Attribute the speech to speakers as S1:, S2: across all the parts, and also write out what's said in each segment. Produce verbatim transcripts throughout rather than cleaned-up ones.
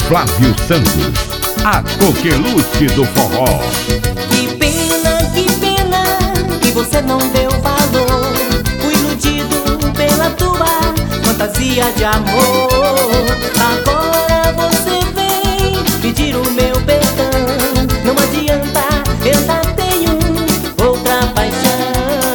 S1: Flávio Santos, a coqueluche do forró.
S2: Que pena, que pena, que você não deu valor. Fui iludido pela tua fantasia de amor. Agora você vem pedir o meu perdão. Não adianta, eu já tenho outra paixão.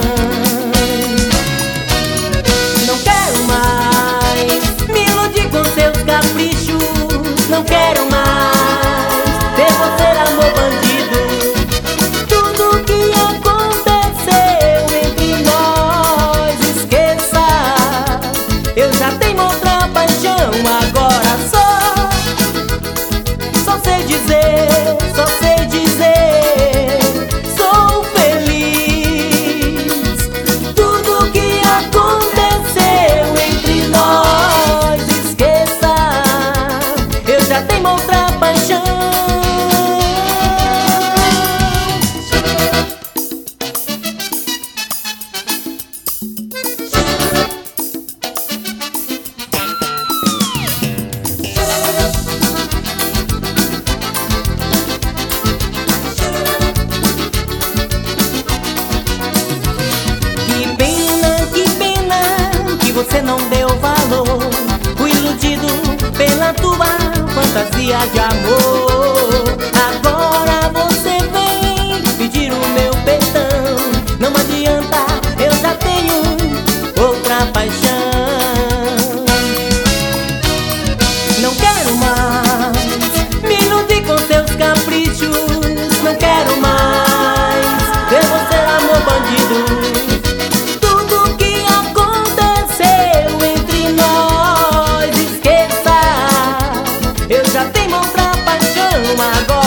S2: Não quero mais me iludir com seus caprichos. Não quero mais ter você amor bandido. Tudo que aconteceu entre nós, esqueça. Eu já tenho outra paixão. Agora só, só sei dizer, só sei dizer, sou feliz. Tudo que aconteceu entre nós, esqueça. Eu já tenho outra paixão. Que pena, que pena, que você não deu valor. Fui iludido pela tua fantasia de amor. Agora você vem pedir o meu perdão. Não adianta, eu já tenho outra paixão. Não quero mais me iludir com seus caprichos. Não quero mais ver você amor bandido. Tudo que aconteceu entre nós, esqueça. Eu já tenho outra paixão. Agora